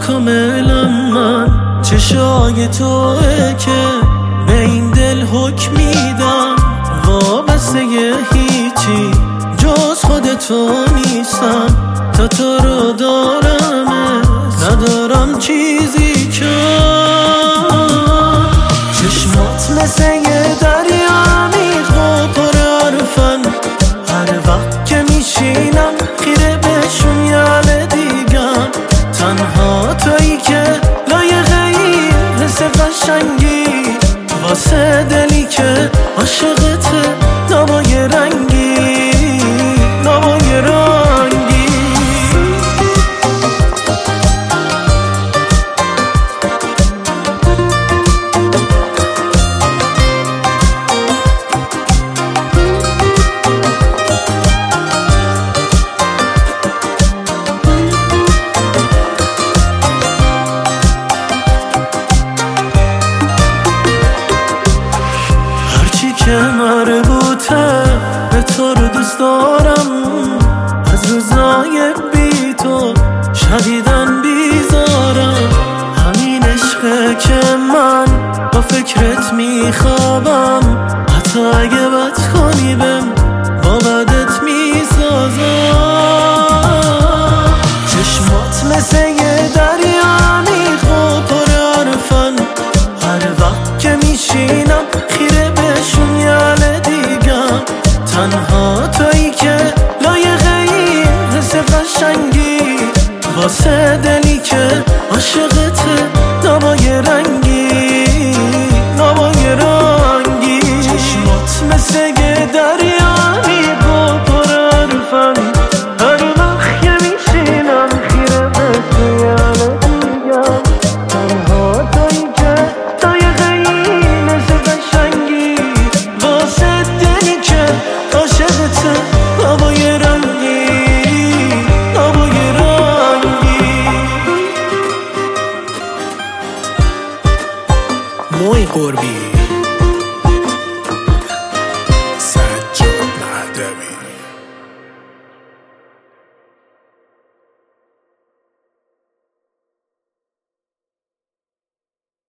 کاملم من چشای توه که به این دل حکم میدم وابسته هیچی جز خودتو نیستم تا تو رو دارم ندارم چیزی کم چشمات مثل یه دریا عمیق و پر حرفن هر وقت که میشینم خیره بهشون یه دیگم تنها تویی که لایقی حس قشنگی واسه دلی که عاشقته نوای رنگی نوای رنگی که مربوطه به تو رو دوست دارم از روزای بی تو شدیدن بیزارم همین عشقه که من با فکرت میخوام